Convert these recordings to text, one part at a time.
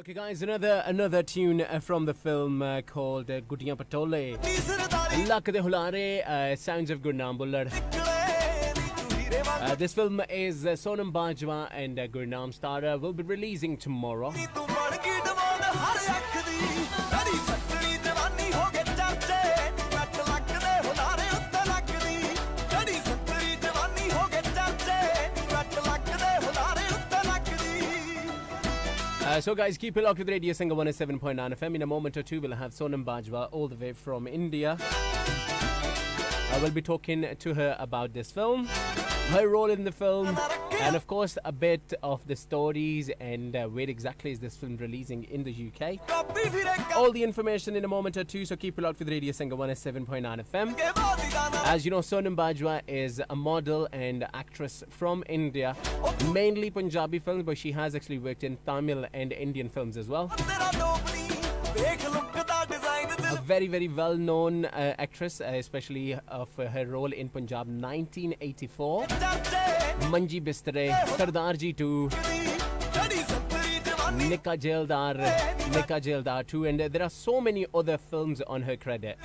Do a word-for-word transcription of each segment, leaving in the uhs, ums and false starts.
Okay, guys, another another tune uh, from the film uh, called uh, Guddiyan Patole. Lak de Hulare, uh, sounds of Gurnaam Bullard. Uh, this film is uh, Sonam Bajwa and uh, Gurnaam Stara will be releasing tomorrow. Uh, so guys, keep it locked with Radio Singer one oh seven point nine F M. In a moment or two, we'll have Sonam Bajwa all the way from India. I will be talking to her about this film, her role in the film, and of course a bit of the stories and uh, where exactly is this film releasing in the U K. All the information in a moment or two, so keep it locked with Radio Singer one oh seven point nine F M. As you know, Sonam Bajwa is a model and actress from India, mainly Punjabi films, but she has actually worked in Tamil and Indian films as well. A very, very well-known uh, actress, uh, especially of uh, her role in Punjab nineteen eighty-four, Manji Bistare, Sardarji two, Nika Jaildar, Nika Jaildar two, and uh, there are so many other films on her credit.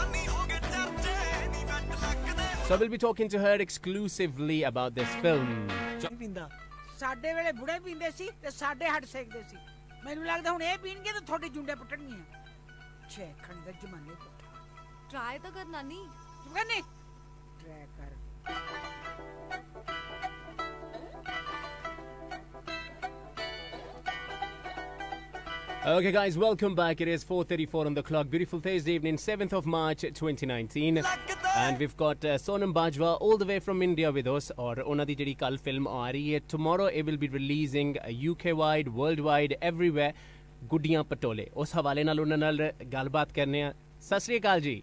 So we'll be talking to her exclusively about this film. ਸਾਡੇ ਵੇਲੇ ਬੁੜੇ ਪੀਂਦੇ ਸੀ ਤੇ ਸਾਡੇ ਹੱਡ ਸੇਕਦੇ ਸੀ ਮੈਨੂੰ ਲੱਗਦਾ ਹੁਣ ਇਹ ਪੀਣਗੇ ਤਾਂ ਤੁਹਾਡੇ ਜੁੰਡੇ ਪੁੱਟਣਗੀਆਂ ਛੇ ਖੰਡਰ ਜਮਾਨੇ ਪੁੱਟ ਟਰਾਈ ਤਾਂ ਕਰ ਨਾਨੀ ਤੂੰ ਕਹਿੰਦੇ ਟਰਾਈ ਕਰ Okay, guys, welcome back. It is four thirty-four on the clock. Beautiful Thursday evening, seventh of March twenty nineteen. And we've got uh, Sonam Bajwa all the way from India with us. Or ਉਹਨਾਂ ਦੀ ਜਿਹੜੀ ਕੱਲ film ਆ ਰਹੀ ਹੈ. Tomorrow it will be releasing uh, U K-wide, worldwide, everywhere. ਗੁੱਡੀਆਂ ਪਟੋਲੇ. ਉਸ ਹਵਾਲੇ ਨਾਲ ਉਹਨਾਂ ਨਾਲ ਗੱਲਬਾਤ ਕਰਨੇ ਆ. ਸਤਿ ਸ਼੍ਰੀ ਅਕਾਲ ਜੀ.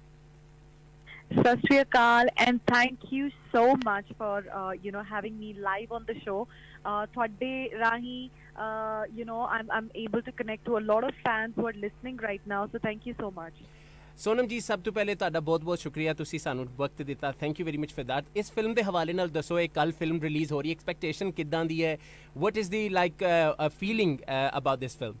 Sat Shri Akal, and thank you so much for uh, you know having me live on the show. Uh, Thwade rahi, uh, you know, I'm I'm able to connect to a lot of fans who are listening right now. So thank you so much. Sonam ਜੀ, ਸਭ ਤੋਂ ਪਹਿਲੇ ਤੁਹਾਡਾ ਬਹੁਤ-ਬਹੁਤ ਸ਼ੁਕਰੀਆ, ਤੁਸੀਂ ਸਾਨੂੰ ਵਕਤ ਦਿੱਤਾ. Thank you very much for that. ਇਸ ਫਿਲਮ ਦੇ ਹਵਾਲੇ ਨਾਲ ਦੱਸੋ, ਇਹ ਕੱਲ ਫਿਲਮ ਰਿਲੀਜ਼ ਹੋ ਰਹੀ ਹੈ, ਐਕਸਪੈਕਟੇਸ਼ਨ ਕਿੱਦਾਂ ਦੀ ਹੈ? What is the like feeling about this film?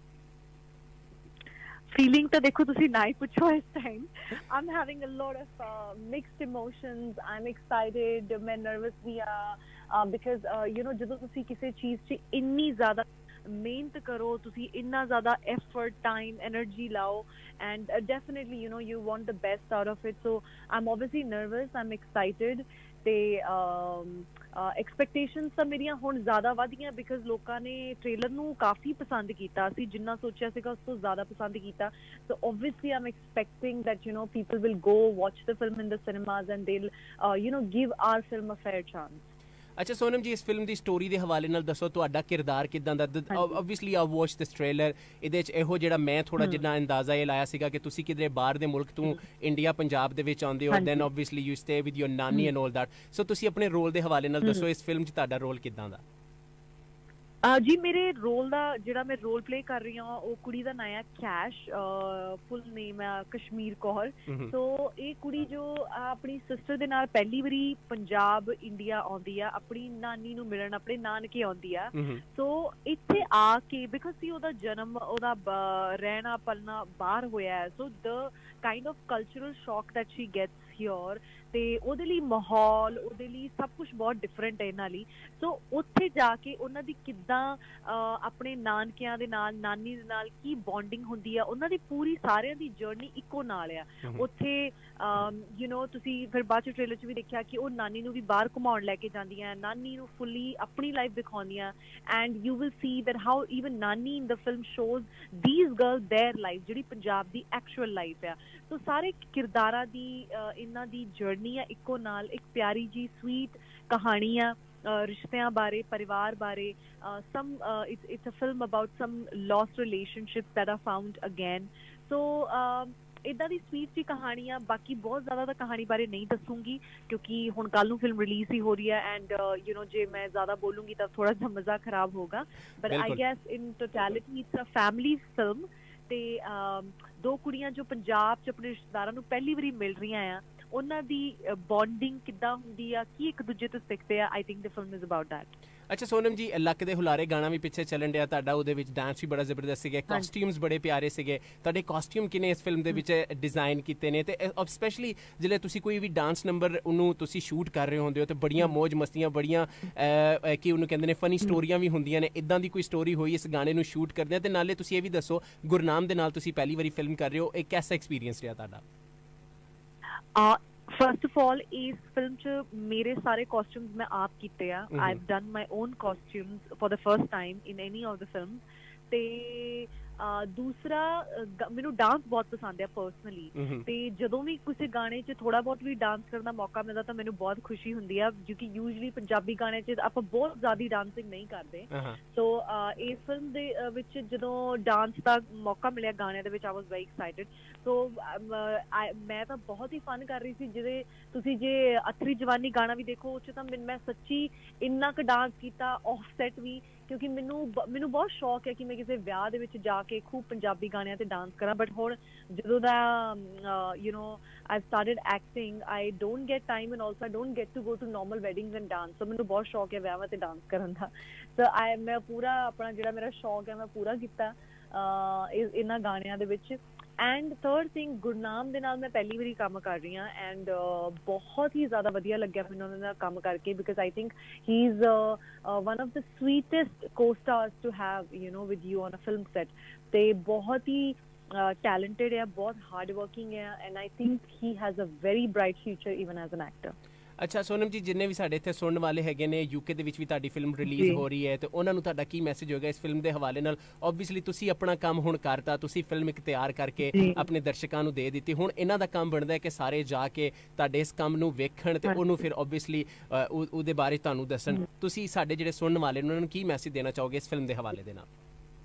Feeling to dekho tusi na hi pucho is time. I'm having a lot of uh, mixed emotions. I'm excited, main nervous bhi aa uh, because uh, you know jadon tusi kise cheez ch inni zyada ਮਿਹਨਤ ਕਰੋ, ਤੁਸੀਂ ਇੰਨਾ ਜ਼ਿਆਦਾ effort, time, energy ਲਾਓ, and uh, definitely you know you want the best out of it. So I'm obviously nervous, I'm excited. ਤੇ expectations ਤਾਂ ਮੇਰੀਆਂ ਹੁਣ ਜ਼ਿਆਦਾ ਵਧ ਗਈਆਂ ਬਿਕਾਜ਼ ਲੋਕਾਂ ਨੇ ਟ੍ਰੇਲਰ ਨੂੰ ਕਾਫੀ ਪਸੰਦ ਕੀਤਾ ਸੀ, ਜਿੰਨਾ ਸੋਚਿਆ ਸੀਗਾ ਉਸ ਤੋਂ ਜ਼ਿਆਦਾ ਪਸੰਦ ਕੀਤਾ. So obviously I'm expecting that you know people will go watch the film in the cinemas and they you know give our film a fair chance. ਅੱਛਾ ਸੋਨਮ ਜੀ, ਇਸ ਫਿਲਮ ਦੀ ਸਟੋਰੀ ਦੇ ਹਵਾਲੇ ਨਾਲ ਦੱਸੋ, ਤੁਹਾਡਾ ਕਿਰਦਾਰ ਕਿੱਦਾਂ ਦਾ? Obviously I watch this trailer. ਇਹਦੇ 'ਚ ਇਹੋ ਜਿਹੜਾ ਮੈਂ ਥੋੜਾ ਜਿੰਨਾ ਅੰਦਾਜ਼ਾ ਇਹ ਲਾਇਆ ਸੀਗਾ ਕਿ ਤੁਸੀਂ ਕਿਧਰੇ ਬਾਹਰ ਦੇ ਮੁਲਕ ਤੋਂ ਇੰਡੀਆ ਪੰਜਾਬ ਦੇ ਵਿੱਚ ਆਉਂਦੇ ਹੋ, then obviously you stay with your nani and all that. ਸੋ ਤੁਸੀਂ ਆਪਣੇ ਰੋਲ ਦੇ ਹਵਾਲੇ ਨਾਲ ਦੱਸੋ, ਇਸ ਫਿਲਮ 'ਚ ਤੁਹਾਡਾ ਰੋਲ ਕਿੱਦਾਂ ਦਾ? ਜੀ ਮੇਰੇ ਰੋਲ ਦਾ ਜਿਹੜਾ ਮੈਂ ਰੋਲ ਪਲੇ ਕਰ ਰਹੀ ਹਾਂ ਉਹ ਕੁੜੀ ਦਾ ਨਾਂ ਹੈ ਕੈਸ਼, ਫੁੱਲ ਨੇਮ ਹੈ ਕਸ਼ਮੀਰ ਕੌਰ. ਸੋ ਇਹ ਕੁੜੀ ਜੋ ਆਪਣੀ ਸਿਸਟਰ ਦੇ ਨਾਲ ਪਹਿਲੀ ਵਾਰੀ ਪੰਜਾਬ ਇੰਡੀਆ ਆਉਂਦੀ ਆ, ਆਪਣੀ ਨਾਨੀ ਨੂੰ ਮਿਲਣ ਆਪਣੇ ਨਾਨਕੇ ਆਉਂਦੀ ਆ. ਸੋ ਇੱਥੇ ਆ ਕੇ ਬਿਕਾਜ਼ ਸੀ ਉਹਦਾ ਜਨਮ, ਉਹਦਾ ਰਹਿਣਾ ਪਲਣਾ ਬਾਹਰ ਹੋਇਆ ਹੈ, so the kind of cultural shock that she gets here, ਤੇ ਉਹਦੇ ਲਈ ਮਾਹੌਲ, ਉਹਦੇ ਲਈ ਸਭ ਕੁਛ ਬਹੁਤ ਡਿਫਰੈਂਟ ਹੈ ਇਹਨਾਂ ਲਈ. ਸੋ ਉੱਥੇ ਜਾ ਕੇ ਉਹਨਾਂ ਦੀ ਕਿੱਦਾਂ ਆਪਣੇ ਨਾਨਕਿਆਂ ਦੇ ਨਾਲ, ਨਾਨੀ ਦੇ ਨਾਲ ਕੀ ਬੌਂਡਿੰਗ ਹੁੰਦੀ ਆ, ਉਹਨਾਂ ਦੀ ਪੂਰੀ ਸਾਰਿਆਂ ਦੀ ਜਰਨੀ ਇੱਕੋ ਨਾਲ ਆ ਉੱਥੇ. ਯੂ ਨੋ ਤੁਸੀਂ ਫਿਰ ਬਾਅਦ ਚ ਟ੍ਰੇਲਰ ਚ ਵੀ ਦੇਖਿਆ ਕਿ ਉਹ ਨਾਨੀ ਨੂੰ ਵੀ ਬਾਹਰ ਘੁਮਾਉਣ ਲੈ ਕੇ ਜਾਂਦੀਆਂ, ਨਾਨੀ ਨੂੰ ਫੁੱਲੀ ਆਪਣੀ ਲਾਈਫ ਦਿਖਾਉਂਦੀਆਂ, and you will see that how even nani in the film shows these girls their life, ਜਿਹੜੀ ਪੰਜਾਬ ਦੀ ਐਕਚੁਅਲ ਲਾਈਫ ਆ. ਸੋ ਸਾਰੇ ਕਿਰਦਾਰਾਂ ਦੀ ਇਹਨਾਂ ਦੀ ਜਰਨੀ ਆ ਇੱਕੋ ਨਾਲ, ਇੱਕ ਪਿਆਰੀ ਜੀ ਸਵੀਟ ਕਹਾਣੀ ਆ ਰਿਸ਼ਤਿਆਂ ਬਾਰੇ, ਪਰਿਵਾਰ ਬਾਰੇ. Some it's it's a film about some lost relationships that are found again. So ਇੱਦਾਂ ਦੀ ਸਵੀਟ ਜੀ ਕਹਾਣੀ ਆ. ਬਾਕੀ ਬਹੁਤ ਜ਼ਿਆਦਾ ਤਾਂ ਕਹਾਣੀ ਬਾਰੇ ਨਹੀਂ ਦੱਸੂੰਗੀ ਕਿਉਂਕਿ ਹੁਣ ਕੱਲ੍ਹ ਨੂੰ ਫਿਲਮ ਰਿਲੀਜ਼ ਹੀ ਹੋ ਰਹੀ ਹੈ, ਐਂਡ ਯੂ ਨੋ ਜੇ ਮੈਂ ਜ਼ਿਆਦਾ ਬੋਲੂੰਗੀ ਤਾਂ ਥੋੜਾ ਜਿਹਾ ਮਜ਼ਾ ਖਰਾਬ ਹੋਗਾ. But I guess in totality it's a family film. ਤੇ ਦੋ ਕੁੜੀਆਂ ਜੋ ਪੰਜਾਬ 'ਚ ਆਪਣੇ ਰਿਸ਼ਤੇਦਾਰਾਂ ਨੂੰ ਪਹਿਲੀ ਵਾਰੀ ਮਿਲ ਰਹੀਆਂ ਆ, ਉਹਨਾਂ ਦੀ ਬੌਂਡਿੰਗ ਕਿੱਦਾਂ ਹੁੰਦੀ ਆ, ਕੀ ਇੱਕ ਦੂਜੇ ਤੋਂ ਸਿੱਖਦੇ ਆ। I think the film is about that. ਅੱਛਾ ਸੋਨਮ ਜੀ, ਲੱਕ ਦੇ ਹੁਲਾਰੇ ਗਾਣਾ ਵੀ ਪਿੱਛੇ ਚੱਲਣ ਡਿਆ ਤੁਹਾਡਾ, ਉਹਦੇ ਵਿੱਚ ਡਾਂਸ ਵੀ ਬੜਾ ਜ਼ਬਰਦਸਤ ਸੀਗੇ, ਕਾਸਟਿਊਮਸ ਬੜੇ ਪਿਆਰੇ ਸੀਗੇ। ਤੁਹਾਡੇ ਕਾਸਟਿਊਮ ਕਿਨੇ ਇਸ ਫਿਲਮ ਦੇ ਵਿੱਚ ਡਿਜ਼ਾਈਨ ਕੀਤੇ ਨੇ, ਤੇ ਸਪੈਸ਼ਲੀ ਜਿਹੜੇ ਤੁਸੀਂ ਕੋਈ ਵੀ ਡਾਂਸ ਨੰਬਰ ਉਹਨੂੰ ਤੁਸੀਂ ਸ਼ੂਟ ਕਰ ਰਹੇ ਹੁੰਦੇ ਹੋ ਤੇ ਬੜੀਆਂ ਮੌਜ ਮਸਤੀਆਂ, ਬੜੀਆਂ ਕੀ ਉਹਨੂੰ ਕਹਿੰਦੇ ਨੇ ਫਨੀ ਸਟੋਰੀਆਂ ਵੀ ਹੁੰਦੀਆਂ ਨੇ, ਇੱਦਾਂ ਦੀ ਕੋਈ ਸਟੋਰੀ ਹੋਈ ਇਸ ਗਾਣੇ ਨੂੰ ਸ਼ੂਟ ਕਰਦੇ ਆ? ਤੇ ਨਾਲੇ ਤੁਸੀਂ ਇਹ ਵੀ ਦੱਸੋ, ਗੁਰਨਾਮ ਦੇ ਨਾਲ ਤੁਸੀਂ ਪਹਿਲੀ ਵਾਰੀ ਫਿਲਮ ਕਰ ਰਹੇ ਹੋ, ਇਹ ਕੈਸਾ ਐਕਸਪੀਰੀਅੰਸ ਰਿਹਾ ਤੁਹਾਡਾ? ਫਸਟ ਆਫ ਆਲ ਇਸ ਫਿਲਮ ਚ ਮੇਰੇ ਸਾਰੇ ਕਾਸਟਿਊਮਸ ਮੈਂ ਆਪ ਕੀਤੇ ਆ। I have done my own costumes for the first time in any of the film. ਤੇ ਦੂਸਰਾ ਮੈਨੂੰ ਡਾਂਸ ਬਹੁਤ ਪਸੰਦ ਹੈ ਪਰਸਨਲੀ, ਤੇ ਜਦੋਂ ਵੀ ਕਿਸੇ ਗਾਣੇ 'ਚ ਥੋੜਾ ਬਹੁਤ ਵੀ ਡਾਂਸ ਕਰਨ ਦਾ ਮੌਕਾ ਮਿਲਦਾ ਤਾਂ ਮੈਨੂੰ ਬਹੁਤ ਖੁਸ਼ੀ ਹੁੰਦੀ ਆ, ਕਿਉਂਕਿ ਯੂਜਲੀ ਪੰਜਾਬੀ ਗਾਣੇ 'ਚ ਆਪਾਂ ਬਹੁਤ ਜ਼ਿਆਦਾ ਡਾਂਸਿੰਗ ਨਹੀਂ ਕਰਦੇ। ਸੋ ਇਸ ਫਿਲਮ ਦੇ ਵਿੱਚ ਜਦੋਂ ਡਾਂਸ ਦਾ ਮੌਕਾ ਮਿਲਿਆ ਗਾਣਿਆਂ ਦੇ ਵਿੱਚ, ਆਈ ਵਾਜ਼ ਵੈਰੀ ਐਕਸਾਈਟਿਡ। ਸੋ ਮੈਂ ਤਾਂ ਬਹੁਤ ਹੀ ਫਨ ਕਰ ਰਹੀ ਸੀ। ਜਿਹਦੇ ਤੁਸੀਂ ਜੇ ਅਥਰੀ ਜਵਾਨੀ ਗਾਣਾ ਵੀ ਦੇਖੋ, ਉਸ 'ਚ ਤਾਂ ਮੈਂ ਸੱਚੀ ਇੰਨਾ ਕੁ ਡਾਂਸ ਕੀਤਾ, ਆਫਸੈਟ ਵੀ, ਕਿਉਂਕਿ ਮੈਨੂੰ ਮੈਨੂੰ ਬਹੁਤ ਸ਼ੌਕ ਹੈ ਕਿ ਮੈਂ ਕਿਸੇ ਵਿਆਹ ਦੇ ਵਿੱਚ ਜਾ ਕੇ ਖੂਬ ਪੰਜਾਬੀ ਗਾਣਿਆਂ ਤੇ ਡਾਂਸ ਕਰਾਂ। ਬਟ ਹੁਣ ਜਦੋਂ ਦਾ you know I started acting, I don't get time and also I don't get to go to normal weddings and dance. So ਮੈਨੂੰ ਬਹੁਤ ਸ਼ੌਕ ਹੈ ਵਿਆਹਾਂ ਤੇ ਡਾਂਸ ਕਰਨ ਦਾ। ਸੋ ਆਈ ਮੈਂ ਪੂਰਾ ਆਪਣਾ ਜਿਹੜਾ ਮੇਰਾ ਸ਼ੌਕ ਹੈ ਮੈਂ ਪੂਰਾ ਕੀਤਾ ਇਹਨਾਂ ਗਾਣਿਆਂ ਦੇ ਵਿੱਚ। ਐਂਡ ਥਰਡ ਥਿੰਗ, ਗੁਰਨਾਮ ਦੇ ਨਾਲ ਮੈਂ ਪਹਿਲੀ ਵਾਰੀ ਕੰਮ ਕਰ ਰਹੀ ਹਾਂ, ਐਂਡ ਬਹੁਤ ਹੀ ਜ਼ਿਆਦਾ ਵਧੀਆ ਲੱਗਿਆ ਮੈਨੂੰ ਉਹਨਾਂ ਨਾਲ ਕੰਮ ਕਰਕੇ, because I think he is one of the sweetest co-stars to have you know with you on a film set. ਤੇ ਬਹੁਤ ਹੀ ਟੈਲੈਂਟਡ ਹੈ, ਬਹੁਤ ਹਾਰਡ ਵਰਕਿੰਗ ਹੈ, and I think he has a very bright future even as an actor. ਅੱਛਾ ਸੋਨਮ ਜੀ, ਜਿੰਨੇ ਵੀ ਸਾਡੇ ਇੱਥੇ ਸੁਣਨ ਵਾਲੇ ਹੈਗੇ ਨੇ, ਯੂਕੇ ਦੇ ਵਿੱਚ ਵੀ ਤੁਹਾਡੀ ਫਿਲਮ ਰਿਲੀਜ਼ ਹੋ ਰਹੀ ਹੈ, ਤੇ ਉਹਨਾਂ ਨੂੰ ਤੁਹਾਡਾ ਕੀ ਮੈਸੇਜ ਹੋਏਗਾ ਇਸ ਫਿਲਮ ਦੇ ਹਵਾਲੇ ਨਾਲ? ਓਬਵੀਅਸਲੀ ਤੁਸੀਂ ਆਪਣਾ ਕੰਮ ਹੁਣ ਕਰਤਾ, ਤੁਸੀਂ ਫਿਲਮ ਇੱਕ ਤਿਆਰ ਕਰਕੇ ਆਪਣੇ ਦਰਸ਼ਕਾਂ ਨੂੰ ਦੇ ਦਿੱਤੀ, ਹੁਣ ਇਹਨਾਂ ਦਾ ਕੰਮ ਬਣਦਾ ਹੈ ਕਿ ਸਾਰੇ ਜਾ ਕੇ ਤੁਹਾਡੇ ਇਸ ਕੰਮ ਨੂੰ ਵੇਖਣ ਤੇ ਉਹਨੂੰ ਫਿਰ ਓਬਵੀਅਸਲੀ ਉਹਦੇ ਬਾਰੇ ਤੁਹਾਨੂੰ ਦੱਸਣ। ਤੁਸੀਂ ਸਾਡੇ ਜਿਹੜੇ ਸੁਣਨ ਵਾਲੇ ਨੇ ਉਹਨਾਂ ਨੂੰ ਕੀ ਮੈਸੇਜ ਦੇਣਾ ਚਾਹੋਗੇ ਇਸ ਫਿਲਮ ਦੇ ਹਵਾਲੇ ਦੇ ਨਾਲ?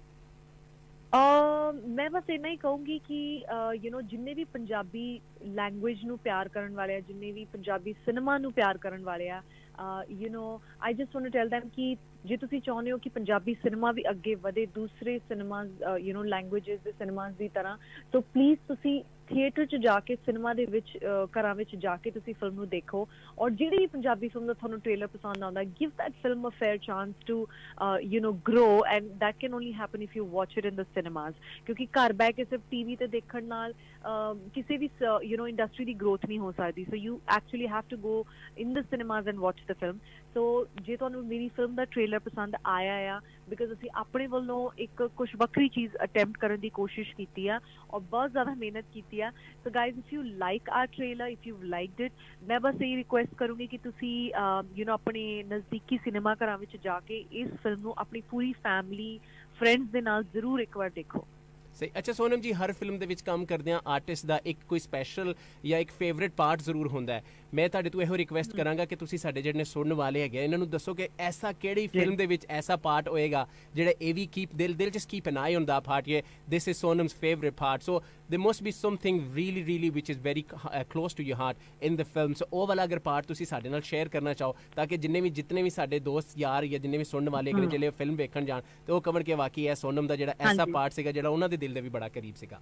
ਮੈਂ ਬਸ ਇੰਨਾ ਹੀ ਕਹੂੰਗੀ ਕਿ ਯੂ ਨੋ ਜਿੰਨੇ ਵੀ ਪੰਜਾਬੀ ਲੈਂਗੁਏਜ ਨੂੰ ਪਿਆਰ ਕਰਨ ਵਾਲੇ ਆ, ਜਿੰਨੇ ਵੀ ਪੰਜਾਬੀ ਸਿਨੇਮਾ ਨੂੰ ਪਿਆਰ ਕਰਨ ਵਾਲੇ ਆ, you know I just want to tell them ਕਿ ਜੇ ਤੁਸੀਂ ਚਾਹੁੰਦੇ ਹੋ ਕਿ ਪੰਜਾਬੀ ਸਿਨੇਮਾ ਵੀ ਅੱਗੇ ਵਧੇ ਦੂਸਰੇ ਸਿਨੇਮਾਜ਼ ਯੂ ਨੋ ਲੈਂਗੁਏਜਸ ਦੇ ਸਿਨੇਮਾਜ਼ ਦੀ ਤਰ੍ਹਾਂ, ਸੋ ਪਲੀਜ਼ ਤੁਸੀਂ ਥੀਏਟਰ 'ਚ ਜਾ ਕੇ, ਸਿਨੇਮਾ ਦੇ ਵਿੱਚ ਘਰਾਂ ਵਿੱਚ ਜਾ ਕੇ ਤੁਸੀਂ ਫਿਲਮ ਨੂੰ ਦੇਖੋ। ਔਰ ਜਿਹੜੀ ਵੀ ਪੰਜਾਬੀ ਫਿਲਮ ਦਾ ਤੁਹਾਨੂੰ ਟ੍ਰੇਲਰ ਪਸੰਦ ਆਉਂਦਾ, give that film a fair chance to you know grow, and that can only happen if you watch it in the cinemas. ਕਿਉਂਕਿ ਘਰ ਬਹਿ ਕੇ ਸਿਰਫ ਟੀ ਵੀ 'ਤੇ ਦੇਖਣ ਨਾਲ ਕਿਸੇ ਵੀ ਯੂ ਨੋ ਇੰਡਸਟਰੀ ਦੀ ਗਰੋਥ ਨਹੀਂ ਹੋ ਸਕਦੀ। So you actually have to go in the cinemas and watch the film. So ਜੇ ਤੁਹਾਨੂੰ ਮੇਰੀ ਫਿਲਮ ਦਾ ਟ੍ਰੇਲਰ ਪਸੰਦ ਆਇਆ ਆ, ਬਿਕੋਜ਼ ਅਸੀਂ ਆਪਣੇ ਵੱਲੋਂ ਇੱਕ ਕੁਛ ਵੱਖਰੀ ਚੀਜ਼ ਅਟੈਂਪਟ ਕਰਨ ਦੀ ਕੋਸ਼ਿਸ਼ ਕੀਤੀ ਆ ਔਰ ਬਹੁਤ ਜ਼ਿਆਦਾ ਮਿਹਨਤ ਕੀਤੀ ਆ। So guys, if you like our trailer, if you liked it, ਮੈਂ ਬਸ ਇਹ ਰਿਕੁਐਸਟ ਕਰੂੰਗੀ ਕਿ ਤੁਸੀਂ ਯੂ ਨੋ ਆਪਣੇ ਨਜ਼ਦੀਕੀ ਸਿਨੇਮਾ ਘਰਾਂ ਵਿੱਚ ਜਾ ਕੇ ਇਸ ਫਿਲਮ ਨੂੰ ਆਪਣੀ ਪੂਰੀ ਫੈਮਿਲੀ, ਫਰੈਂਡਸ ਦੇ ਨਾਲ ਜ਼ਰੂਰ ਇੱਕ ਵਾਰ ਦੇਖੋ। ਸਹੀ। ਅੱਛਾ ਸੋਨਮ ਜੀ, ਹਰ ਫਿਲਮ ਦੇ ਵਿੱਚ ਕੰਮ ਕਰਦਿਆਂ ਆਰਟਿਸਟ ਦਾ ਇੱਕ ਕੋਈ ਸਪੈਸ਼ਲ ਜਾਂ ਇੱਕ ਫੇਵਰੇਟ ਪਾਰਟ ਜ਼ਰੂਰ ਹੁੰਦਾ ਹੈ। ਮੈਂ ਤੁਹਾਡੇ ਤੋਂ ਇਹੋ ਰਿਕੁਐਸਟ ਕਰਾਂਗਾ ਕਿ ਤੁਸੀਂ ਸਾਡੇ ਜਿਹੜੇ ਸੁਣਨ ਵਾਲੇ ਹੈਗੇ ਇਹਨਾਂ ਨੂੰ ਦੱਸੋ ਕਿ ਐਸਾ ਕਿਹੜੀ ਫਿਲਮ ਦੇ ਵਿੱਚ ਐਸਾ ਪਾਰਟ ਹੋਏਗਾ ਜਿਹੜਾ ਇਹ ਵੀ ਕੀਪ ਦਿਲ ਦਿਲ just keep an eye on the part, ਇਹ this is Sonam's favourite part, so there must be something really really which is very uh, close to your heart in the film, so ਉਹ ਵਾਲਾ ਅਗਰ part ਤੁਸੀਂ ਸਾਡੇ ਨਾਲ share ਕਰਨਾ ਚਾਹੋ ਤਾਂ ਕਿ ਜਿੰਨੇ ਵੀ ਜਿਤਨੇ ਵੀ ਸਾਡੇ ਦੋਸਤ ਯਾਰ ਜਾਂ ਜਿੰਨੇ ਵੀ ਸੁਣਨ ਵਾਲੇ ਹੈਗੇ ਜਿਹੜੇ ਫਿਲਮ ਵੇਖਣ ਜਾਣ ਤੇ ਉਹ ਕਵਰ ਕੇ ਵਾਕਈ ਇਹ ਸੋਨਮ ਦਾ ਜਿਹੜਾ ਐਸਾ ਪਾਰਟ ਸੀਗਾ ਜਿਹੜਾ ਉਹਨਾਂ ਦੇ ਦਿਲ ਦੇ ਵੀ ਬੜਾ ਕਰੀਬ ਸੀਗਾ।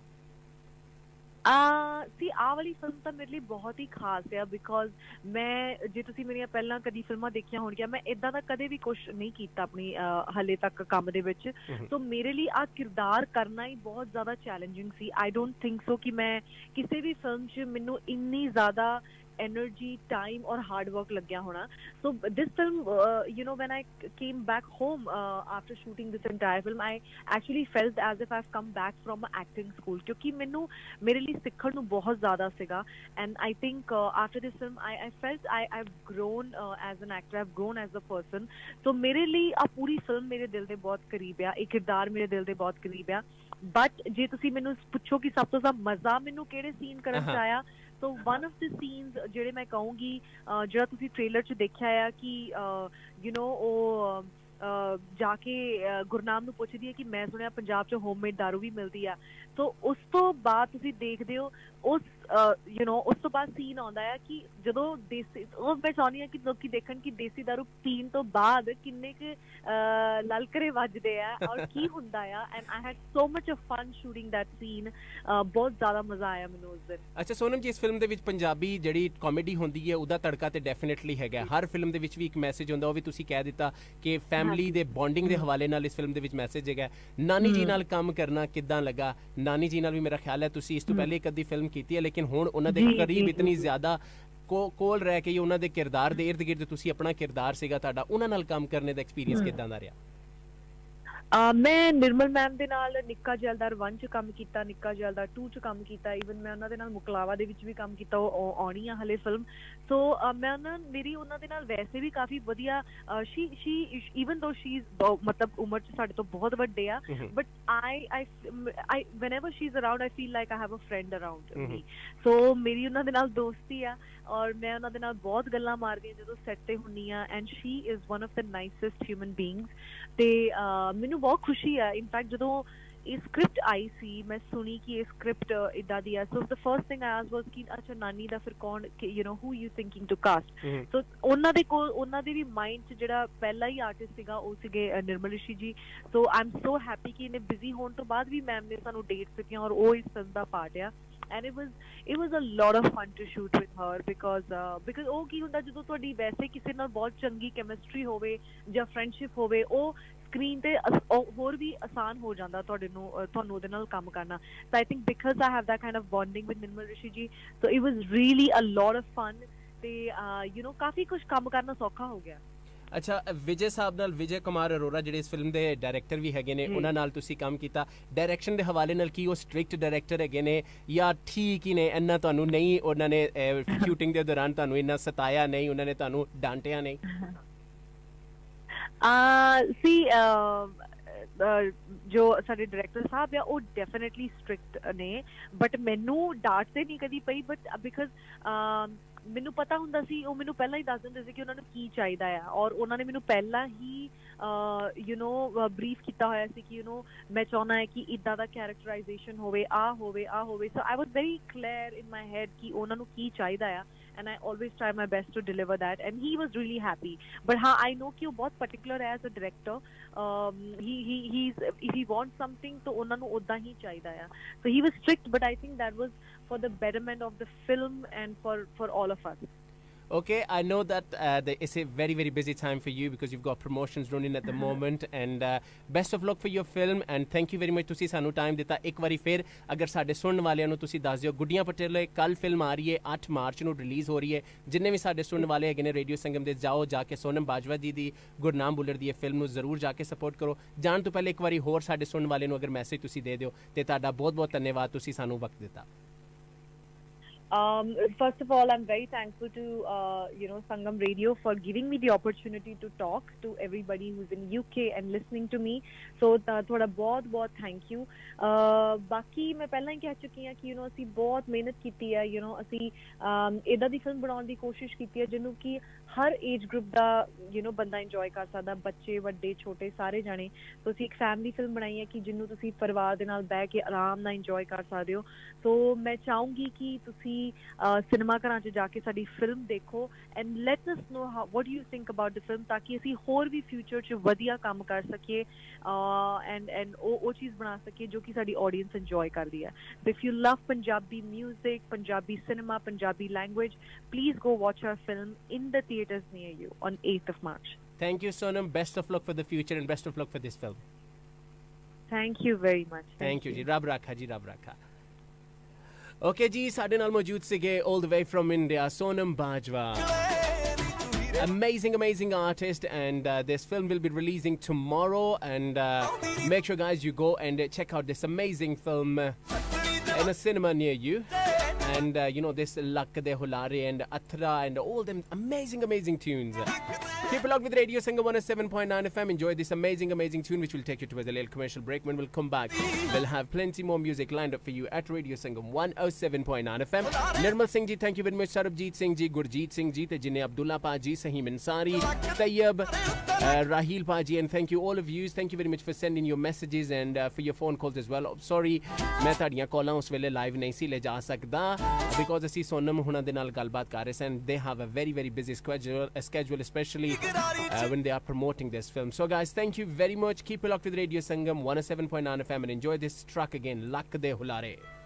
ਸੀ ਆਹ ਵਾਲੀ ਫਿਲਮ ਤਾਂ ਮੇਰੇ ਲਈ ਬਹੁਤ ਹੀ ਖਾਸ ਆ, ਬਿਕੋਜ਼ ਮੈਂ ਜੇ ਤੁਸੀਂ ਮੇਰੀਆਂ ਪਹਿਲਾਂ ਕਦੀ ਫਿਲਮਾਂ ਦੇਖੀਆਂ ਹੋਣਗੀਆਂ, ਮੈਂ ਇੱਦਾਂ ਦਾ ਕਦੇ ਵੀ ਕੁਛ ਨਹੀਂ ਕੀਤਾ ਆਪਣੀ ਹਾਲੇ ਤੱਕ ਕੰਮ ਦੇ ਵਿੱਚ। ਸੋ ਮੇਰੇ ਲਈ ਆਹ ਕਿਰਦਾਰ ਕਰਨਾ ਹੀ ਬਹੁਤ ਜ਼ਿਆਦਾ ਚੈਲੰਜਿੰਗ ਸੀ। ਆਈ ਡੋਂਟ ਥਿੰਕ ਸੋ ਕਿ ਮੈਂ ਕਿਸੇ ਵੀ ਫਿਲਮ 'ਚ ਮੈਨੂੰ ਇੰਨੀ ਜ਼ਿਆਦਾ energy, time or hard work ਲੱਗਿਆ ਹੋਣਾ। So this film, uh, you know, when I came back home uh, after shooting this entire film, I actually felt as if I've come back from a acting school, ਕਿਉਂਕਿ ਮੈਨੂੰ ਮੇਰੇ ਲਈ ਸਿੱਖਣ ਨੂੰ ਬਹੁਤ ਜ਼ਿਆਦਾ ਸੀਗਾ। And I think uh, after this film, I, I felt I, I've grown uh, as an actor, I've grown as a person. So ਮੇਰੇ ਲਈ ਆ ਪੂਰੀ ਫਿਲਮ ਮੇਰੇ ਦਿਲ ਦੇ ਬਹੁਤ ਕਰੀਬ ਆ, ਇਹ ਕਿਰਦਾਰ ਮੇਰੇ ਦਿਲ ਦੇ ਬਹੁਤ ਕਰੀਬ ਆ। ਬਟ ਜੇ ਤੁਸੀਂ ਮੈਨੂੰ ਪੁੱਛੋ ਕਿ ਸਭ ਤੋਂ ਜ਼ਿਆਦਾ ਮਜ਼ਾ ਮੈਨੂੰ ਕਿਹੜੇ ਸੀਨ ਕਰਨ 'ਚ ਆਇਆ, so one of the scenes ਜਿਹੜੇ ਮੈਂ ਕਹੂੰਗੀ ਜਿਹੜਾ ਤੁਸੀਂ ਟ੍ਰੇਲਰ 'ਚ ਦੇਖਿਆ ਆ ਕਿ ਯੂ ਨੋ ਉਹ ਜਾ ਕੇ ਗੁਰਨਾਮ ਨੂੰ ਪੁੱਛਦੀ ਹੈ ਕਿ ਮੈਂ ਸੁਣਿਆ ਪੰਜਾਬ 'ਚ ਹੋਮਮੇਡ ਦਾਰੂ ਵੀ ਮਿਲਦੀ ਆ। ਸੋ ਉਸ ਤੋਂ ਬਾਅਦ ਤੁਸੀਂ ਦੇਖਦੇ ਹੋ ਉਸ ਯੂ نو ਉਸ ਤੋਂ ਬਾਅਦ ਸੀਨ ਆਉਂਦਾ ਹੈ ਕਿ ਜਦੋਂ ਦੇਸੀ, ਉਹ ਮੈਂ ਚਾਹੁੰਦੀ ਹਾਂ ਕਿ ਲੋਕੀ ਦੇਖਣ ਕਿ ਦੇਸੀ ਦਾਰੂ ਪੀਣ ਤੋਂ ਬਾਅਦ ਕਿੰਨੇ ਕੁ ਲਲਕਰੇ ਵੱਜਦੇ ਆ ਔਰ ਕੀ ਹੁੰਦਾ ਆ। And I had so much of fun shooting that scene. ਬਹੁਤ ਜ਼ਿਆਦਾ ਮਜ਼ਾ ਆਇਆ ਮੈਨੂੰ ਉਸ ਦਿਨ। ਅੱਛਾ ਸੋਨਮ ਜੀ, ਇਸ ਫਿਲਮ ਦੇ ਵਿੱਚ ਪੰਜਾਬੀ ਜਿਹੜੀ ਕਾਮੇਡੀ ਹੁੰਦੀ ਹੈ ਉਹਦਾ ਤੜਕਾ ਤੇ ਡੈਫੀਨੇਟਲੀ ਹੈਗਾ। ਹਰ ਫਿਲਮ ਦੇ ਵਿੱਚ ਵੀ ਇੱਕ ਮੈਸੇਜ ਹੁੰਦਾ, ਉਹ ਵੀ ਤੁਸੀਂ ਕਹਿ ਦਿੱਤਾ ਕਿ ਫੈਮਿਲੀ ਦੇ ਬੌਂਡਿੰਗ ਦੇ ਹਵਾਲੇ ਨਾਲ ਇਸ ਫਿਲਮ ਦੇ ਵਿੱਚ ਮੈਸੇਜ ਹੈਗਾ। ਨਾਨੀ ਜੀ ਨਾਲ ਕੰਮ ਕਰਨਾ ਕਿੱਦਾਂ ਲੱਗਾ? ਨਾਨੀ ਜੀ ਨਾਲ ਵੀ ਮੇਰਾ ਖਿਆਲ ਹੈ ਤੁਸੀਂ ਇਸ ਤੋਂ ਪਹਿਲੇ ਇੱਕ ਅੱਧੀ ਫਿਲਮ ਕੀਤੀ ਹੈ, ਲੇਕਿਨ ਹੁਣ ਉਹਨਾਂ ਦੇ ਕਰੀਬ ਇਤਨੀ ਜ਼ਿਆਦਾ ਕੋ ਕੋਲ ਰਹਿ ਕੇ ਉਹਨਾਂ ਦੇ ਕਿਰਦਾਰ ਦੇ ਇਰਦ ਗਿਰਦ ਤੁਸੀਂ ਆਪਣਾ ਕਿਰਦਾਰ ਸੀਗਾ ਤੁਹਾਡਾ, ਉਹਨਾਂ ਨਾਲ ਕੰਮ ਕਰਨੇ ਦਾ ਐਕਸਪੀਰੀਅੰਸ ਕਿੱਦਾਂ ਦਾ ਰਿਹਾ? ਮੈਂ ਨਿਰਮਲ ਮੈਮ ਦੇ ਨਾਲ ਨਿੱਕਾ ਜੈਲਦਾਰ ਵਨ 'ਚ ਕੰਮ ਕੀਤਾ, ਨਿੱਕਾ ਜੈਲਦਾਰ ਟੂ 'ਚ ਕੰਮ ਕੀਤਾ, ਈਵਨ ਮੈਂ ਉਹਨਾਂ ਦੇ ਨਾਲ ਮੁਕਲਾਵਾ ਦੇ ਵਿੱਚ ਵੀ ਕੰਮ ਕੀਤਾ। ਉਹ ਆਉਣੀ ਆ ਹਲੇ ਫਿਲਮ। ਸੋ ਮੈਂ ਉਹਨਾਂ ਮੇਰੀ ਉਹਨਾਂ ਦੇ ਨਾਲ ਵੈਸੇ ਵੀ ਕਾਫੀ ਵਧੀਆ, ਸ਼ੀ ਸ਼ੀ ਈਵਨ ਦੋ ਸ਼ੀ ਮਤਲਬ ਉਮਰ 'ਚ ਸਾਡੇ ਤੋਂ ਬਹੁਤ ਵੱਡੇ ਆ, but I I I whenever she is around I feel like I have a friend around me. So ਮੇਰੀ ਉਹਨਾਂ ਦੇ ਨਾਲ ਦੋਸਤੀ ਆ ਔਰ ਮੈਂ ਉਹਨਾਂ ਦੇ ਨਾਲ ਬਹੁਤ ਗੱਲਾਂ ਮਾਰਦੀ ਹਾਂ ਜਦੋਂ ਸੈੱਟ ਤੇ ਹੁੰਦੀ ਹਾਂ। And she is one of the nicest human beings. ਤੇ ਮੈਨੂੰ ਬਹੁਤ ਖੁਸ਼ੀ ਆ ਇਨਫੈਕਟ ਜਦੋਂ ਇਹ ਸਕ੍ਰਿਪਟ ਆਈ ਸੀ, ਮੈਂ ਸੁਣੀ ਕਿ ਇਹ ਸਕ੍ਰਿਪਟ ਇੱਦਾਂ ਦੀ ਆ। So the first thing I asked was ਕਿ ਅੱਛਾ ਨਾਨੀ ਦਾ ਫਿਰ ਕੌਣ, you know who you thinking to cast. So ਉਹਨਾਂ ਦੇ ਕੋਲ ਉਹਨਾਂ ਦੇ ਵੀ ਮਾਈਂਡ 'ਚ ਜਿਹੜਾ ਪਹਿਲਾ ਹੀ ਆਰਟਿਸਟ ਸੀਗਾ ਉਹ ਸੀਗੇ ਨਿਰਮਲ ਰਿਸ਼ੀ ਜੀ। ਸੋ ਆਈ ਐਮ ਸੋ ਹੈਪੀ ਕਿ ਇਹਨੇ ਬਿਜ਼ੀ ਹੋਣ ਤੋਂ ਬਾਅਦ ਵੀ ਮੈਮ ਨੇ ਸਾਨੂੰ ਡੇਟਸ ਦਿੱਤੀਆਂ ਔਰ ਉਹ ਇਸ ਫਿਲਮ ਦਾ ਪਾਰਟ ਆ। And it was it was a lot of fun to shoot with her because uh, because ਉਹ ਕੀ ਹੁੰਦਾ ਜਦੋਂ ਤੁਹਾਡੀ ਵੈਸੇ ਕਿਸੇ ਨਾਲ ਬਹੁਤ ਚੰਗੀ ਕੈਮਿਸਟਰੀ ਹੋਵੇ ਜਾਂ ਫਰੈਂਡਸ਼ਿਪ ਹੋਵੇ, ਉਹ ਸਕਰੀਨ ਤੇ ਹੋਰ ਵੀ ਆਸਾਨ ਹੋ ਜਾਂਦਾ ਤੁਹਾਡੇ ਨੂੰ ਤੁਹਾਨੂੰ ਉਹਦੇ ਨਾਲ ਕੰਮ ਕਰਨਾ। So I think because I have that kind of bonding with ਨਿਰਮਲ ਰਿਸ਼ੀ ਜੀ, so it was really a lot of fun ਤੇ you know ਕਾਫੀ ਕੁਝ ਕੰਮ ਕਰਨਾ ਸੌਖਾ ਹੋ ਗਿਆ। ਅੱਛਾ ਵਿਜੇ ਸਾਹਿਬ ਨਾਲ, ਵਿਜੇ ਕੁਮਾਰ ਅਰੋੜਾ ਜਿਹੜੇ ਇਸ ਫਿਲਮ ਦੇ ਡਾਇਰੈਕਟਰ ਵੀ ਹੈਗੇ ਨੇ, ਉਹਨਾਂ ਨਾਲ ਤੁਸੀਂ ਕੰਮ ਕੀਤਾ। ਡਾਇਰੈਕਸ਼ਨ ਦੇ ਹਵਾਲੇ ਨਾਲ ਕੀ ਉਹ ਸਟ੍ਰਿਕਟ ਡਾਇਰੈਕਟਰ ਹੈਗੇ ਨੇ ਜਾਂ ਠੀਕ ਹੀ ਨੇ? ਇੰਨਾ ਤੁਹਾਨੂੰ ਨਹੀਂ ਉਹਨਾਂ ਨੇ ਸ਼ੂਟਿੰਗ ਦੇ ਦੌਰਾਨ ਤੁਹਾਨੂੰ ਇੰਨਾ ਸਤਾਇਆ ਨਹੀਂ, ਉਹਨਾਂ ਨੇ ਤੁਹਾਨੂੰ ਡਾਂਟਿਆ ਨਹੀਂ? ਸੀ ਜੋ ਸਾਡੇ ਡਾਇਰੈਕਟਰ ਸਾਹਿਬ ਆ ਉਹ ਡੈਫੀਨੇਟਲੀ ਸਟ੍ਰਿਕਟ ਨੇ, ਬਟ ਮੈਨੂੰ ਡਾਂਟ ਤੇ ਨਹੀਂ ਕਦੀ ਪਈ। ਬਟ ਬਿਕਾਜ਼ ਮੈਨੂੰ ਪਤਾ ਹੁੰਦਾ ਸੀ, ਉਹ ਮੈਨੂੰ ਪਹਿਲਾਂ ਹੀ ਦੱਸ ਦਿੰਦੇ ਸੀ ਕਿ ਉਹਨਾਂ ਨੂੰ ਕੀ ਚਾਹੀਦਾ ਆ ਔਰ ਉਹਨਾਂ ਨੇ ਮੈਨੂੰ ਪਹਿਲਾਂ ਹੀ ਯੂ نو ਬਰੀਫ ਕੀਤਾ ਹੋਇਆ ਸੀ ਕਿ ਯੂ نو ਮੈਂ ਚਾਹੁੰਦਾ ਹੈ ਕਿ ਇੱਦਾਂ ਦਾ ਕੈਰੈਕਟਰਾਈਜੇਸ਼ਨ ਹੋਵੇ, ਆ ਹੋਵੇ ਆ ਹੋਵੇ। So I was very clear in my head ਕਿ ਉਹਨਾਂ ਨੂੰ ਕੀ ਚਾਹੀਦਾ ਆ and I always try my best to deliver that and he was really happy. But हाँ I know कि वो बहुत particular है as a director. um, he he he's if he wants something तो उन्होंने ਨੂੰ उदा ही चाहिए है। So he was strict but I think that was for the betterment of the film and for for all of us. Okay, I know that uh, the, it's a very very busy time for you because you've got promotions running at the moment and uh, best of luck for your film and thank you very much ਤੁਸੀਂ ਸਾਨੂੰ time ਦਿੱਤਾ। ਇੱਕ ਵਾਰੀ ਫਿਰ ਅਗਰ ਸਾਡੇ ਸੁਣਨ ਵਾਲਿਆਂ ਨੂੰ ਤੁਸੀਂ ਦੱਸ ਦਿਓ, ਗੁੱਡੀਆਂ ਪਟੇਲੇ ਕੱਲ ਫਿਲਮ ਆ ਰਹੀ ਹੈ, ਅੱਠ ਮਾਰਚ ਨੂੰ ਰਿਲੀਜ਼ ਹੋ ਰਹੀ ਹੈ। ਜਿੰਨੇ ਵੀ ਸਾਡੇ ਸੁਣਨ ਵਾਲੇ ਹੈਗੇ ਨੇ ਰੇਡੀਓ ਸੰਗਮ ਦੇ, ਜਾਓ ਜਾ ਕੇ ਸੋਨਮ ਬਾਜਵਾ ਜੀ ਦੀ ਗੁਰਨਾਮ ਬੁੱਲਰ ਦੀ ਇਹ ਫਿਲਮ ਨੂੰ ਜ਼ਰੂਰ ਜਾ ਕੇ ਸਪੋਰਟ ਕਰੋ। ਜਾਣ ਤੋਂ ਪਹਿਲੇ ਇੱਕ ਵਾਰੀ ਹੋਰ ਸਾਡੇ ਸੁਣਨ ਵਾਲੇ ਨੂੰ ਅਗਰ ਮੈਸੇਜ ਤੁਸੀਂ ਦੇ ਦਿਓ ਤੇ ਤੁਹਾਡਾ ਬਹੁਤ ਬਹੁਤ ਧੰਨਵਾਦ, ਤੁਸੀਂ ਸਾਨੂੰ ਵਕਤ ਦਿੱਤਾ। Um, first of all, I'm very thankful to uh, you know Sangam Radio for giving me the opportunity to talk to everybody who's in U K and listening to me. So thoda bahut bahut thank you. Uh, बाकी मैं पहला ही कह चुकी हाँ कि you know ਅਸੀਂ ਬਹੁਤ ਮਿਹਨਤ ਕੀਤੀ ਹੈ। you know ਅਸੀਂ ਇਦਾਂ ਦੀ ਫਿਲਮ ਬਣਾਉਣ ਦੀ ਕੋਸ਼ਿਸ਼ ਕੀਤੀ ਹੈ ਜਿਹਨੂੰ ਕਿ ਹਰ ਏਜ ਗਰੁੱਪ ਦਾ you know ਬੰਦਾ ਇੰਜੋਏ ਕਰ ਸਕਦਾ, ਬੱਚੇ ਵੱਡੇ ਛੋਟੇ ਸਾਰੇ ਜਾਣੇ। ਸੋ ਅਸੀਂ ਇੱਕ ਫੈਮਿਲੀ ਫਿਲਮ ਬਣਾਈ ਹੈ ਕਿ ਜਿਹਨੂੰ ਤੁਸੀਂ ਪਰਿਵਾਰ ਦੇ ਨਾਲ ਬਹਿ ਕੇ ਆਰਾਮ ਨਾਲ ਇੰਜੋਏ ਕਰ ਸਕਦੇ ਹੋ। ਸੋ ਮੈਂ ਚਾਹੂੰਗੀ ਕਿ ਤੁਸੀਂ ਸਿਨੇਮਾ ਘਰਾਂ 'ਚ ਜਾ ਕੇ ਸਾਡੀ ਫਿਲਮ ਦੇਖੋ and let us know how what you think about the film, ਤਾਂ ਕਿ ਅਸੀਂ ਹੋਰ ਵੀ ਫਿਊਚਰ 'ਚ ਵਧੀਆ ਕੰਮ ਕਰ ਸਕੀਏ ਐਂਡ ਐਂਡ ਉਹ ਉਹ ਚੀਜ਼ ਬਣਾ ਸਕੀਏ ਜੋ ਕਿ ਸਾਡੀ ਆਡੀਅנס ਇੰਜੋਏ ਕਰਦੀ ਹੈ। So if you love Punjabi music, Punjabi cinema, Punjabi language, please go watch our film in the theaters near you on eighth of March. Thank you Sonam, best of luck for the future and best of luck for this film. Thank you very much. Thank, thank you ji, rab rakha ji, rab rakha. Okay ji, ਸਾਡੇ ਨਾਲ ਮੌਜੂਦ ਸੀਗੇ all the way from India Sonam Bajwa, amazing amazing artist and uh, this film will be releasing tomorrow and uh, make sure guys you go and uh, check out this amazing film uh, in a cinema near you. And uh, you know this Lakk De Hulare and Athra and all them amazing amazing tunes. Keep it locked with Radio Sangam one oh seven point nine F M. Enjoy this amazing amazing tune which will take you towards a little commercial break. When we'll come back, we'll have plenty more music lined up for you at Radio Sangam one oh seven point nine F M. Nirmal Singh ji, thank you very much. Sarabjit Singh ji, Gurjeet Singh ji, te Jinne Abdullah Pa ji, Sahim Ansari, Tayyab Uh, Rahil Paji, and thank you all of you. Thank you very much for sending your messages and uh, for your phone calls as well. Sorry, मैं ਤੁਹਾਡੀਆਂ ਕਾਲਾਂ ਉਸ ਵੇਲੇ live ਨਹੀਂ ਸੀ ਲੈ ਜਾ ਸਕਦਾ because ਅਸੀਂ ਸੋਨਮ ਹੁਣਾਂ ਦੇ ਨਾਲ ਗੱਲਬਾਤ ਕਰ ਰਹੇ ਸੀ and they have a very very busy schedule, a schedule especially uh, when they are promoting this film. So guys, thank you very much. Keep it locked with Radio Sangam one oh seven point nine F M and enjoy this track again, Lak De Hulare.